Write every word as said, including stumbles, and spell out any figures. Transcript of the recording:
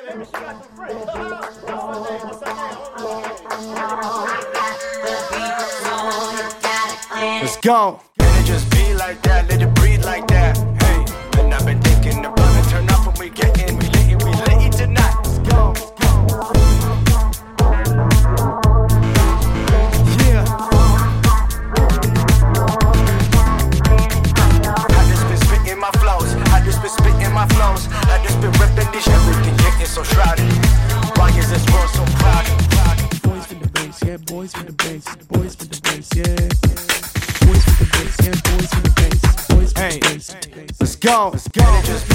Let's go. Let it just be like that, let it breathe like that. Hey, and I've been thinking about it. Turn up when we get in, we lit it, we lit it tonight. Let's go. Yeah. I just been spitting my flows. I just been spitting my flows. I just been ripping this everything getting so shrouded. Why is this world so crowded? Boys with the bass, yeah, boys with the bass, boys with the bass, yeah. Boys with the bass, yeah, boys with the bass, boys with the bass. Let's go. Let's go.